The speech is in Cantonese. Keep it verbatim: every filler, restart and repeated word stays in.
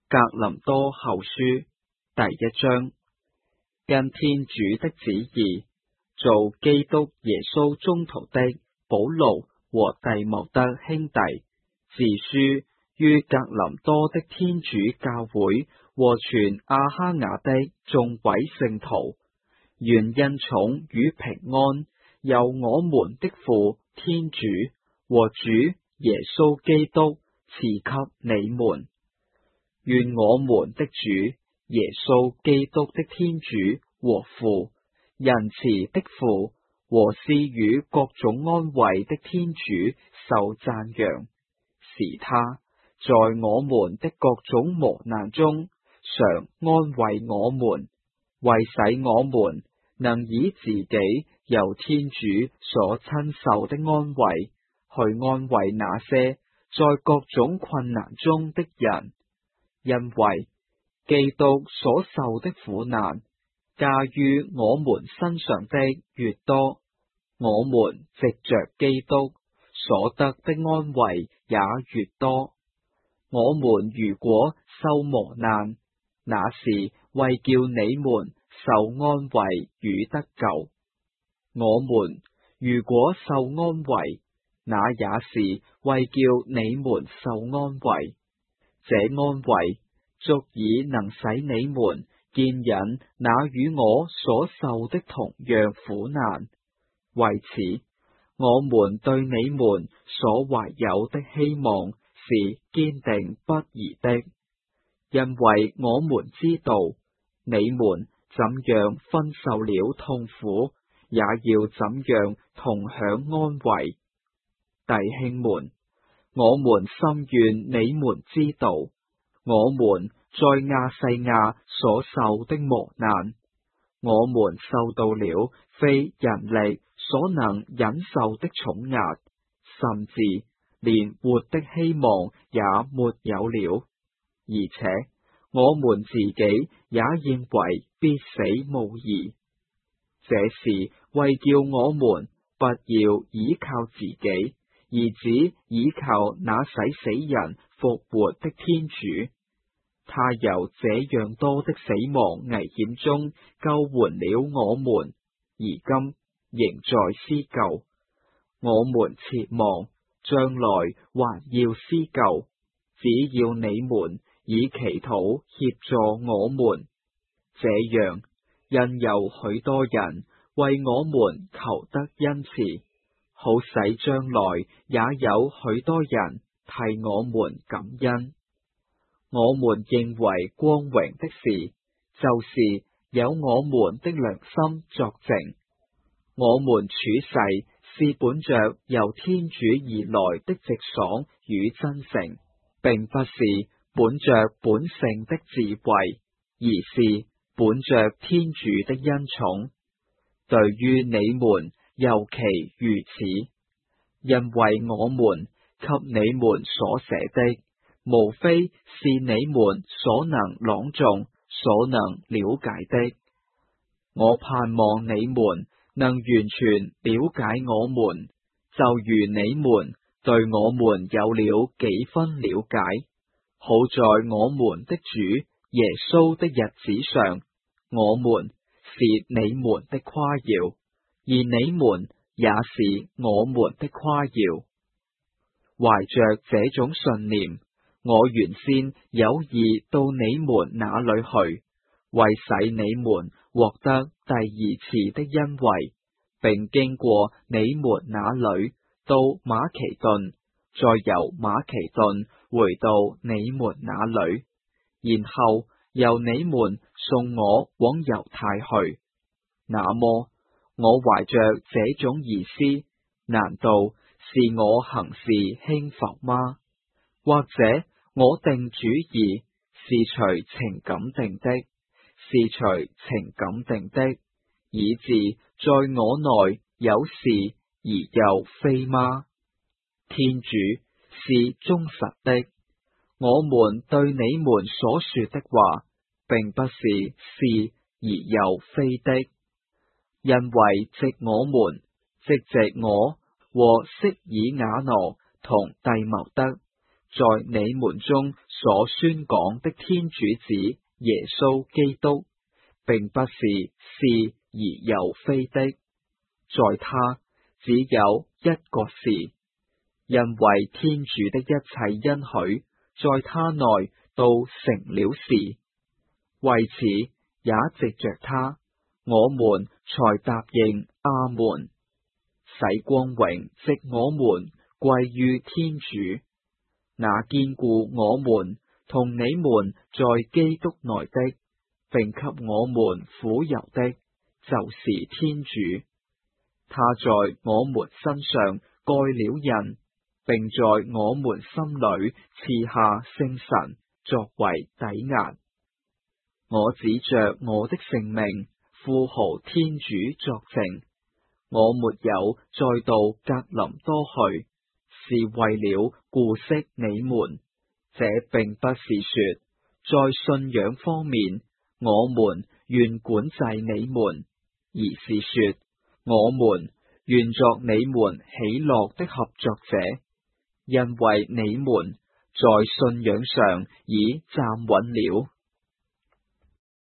格林多後書第一章，因天主的旨意，做基督耶穌宗徒的保祿和弟茂德兄弟，自書於格林多的天主教會和全亞哈雅的眾位聖徒，願恩寵與平安由我們的父天主和主耶穌基督賜給你們。願我們的主耶穌基督的天主和父，仁慈的父和賜予各種安慰的天主受讚揚，使他在我們的各種磨難中常安慰我們，為使我們能以自己由天主所親受的安慰，去安慰那些在各種困難中的人。因為基督所受的苦難加於我們身上的越多，我們藉着基督所得的安慰也越多。我們如果受磨難，那是為叫你們受安慰與得救；我們如果受安慰，那也是為叫你們受安慰。這安慰足以能使你們見忍那與我所受的同樣苦難。為此，我們對你們所懷有的希望是堅定不移的，因為我們知道你們怎樣分受了痛苦，也要怎樣同享安慰。弟兄們，我們深願你們知道，我們在亞細亞所受的磨難，我們受到了非人力所能忍受的重壓，甚至連活的希望也沒有了，而且我們自己也認為必死無疑。這是為叫我們不要倚靠自己，而只倚靠那使死人復活的天主。他由這樣多的死亡危險中救援了我們，而今仍在施救。我們切望將來還要施救，只要你們以祈禱協助我們。這樣，因有許多人為我們求得恩慈，好使將來也有許多人替我們感恩。我們認為光榮的事，就是有我們的良心作證。我們處世是本着由天主而來的直爽與真誠，並不是本着本性的智慧，而是本着天主的恩寵。對於你們尤其如此，因為我們給你們所寫的，無非是你們所能朗誦、所能了解的。我盼望你們能完全了解我們，就如你們對我們有了幾分了解，好在我們的主耶穌的日子上，我們是你們的誇耀，而你們也是我們的誇耀。懷着這種信念，我原先有意到你們那裏去，為使你們獲得第二次的恩惠，並經過你們那裏到馬其頓，再由馬其頓回到你們那裏，然後由你們送我往猶太去。那麼，我懷着這種意思，難道是我行事輕浮嗎？或者我定主意是隨情感定的，是隨情感定的，以致在我內有是而又非嗎？天主是忠實的，我們對你們所說的話，並不是是而又非的，因為藉我們，藉着我和息耳瓦諾同弟茂德， 在你們中所宣講的天主子耶穌基督，並不是是而又非的，在他只有一個是，因為天主的一切恩許在他內都成了事，為此也藉着他，我們才答應阿門，使光榮藉我們歸於天主。那堅固我們同你們在基督內的，並給我們傅油的，就是天主。他在我們身上蓋了印，並在我們心裏賜下聖神作為抵押。我指着我的性命，呼號天主作證，我沒有再到格林多去，是為了顧惜你們。這並不是說，在信仰方面，我們願管制你們，而是說，我們願作你們喜樂的合作者，因為你們在信仰上已站穩了。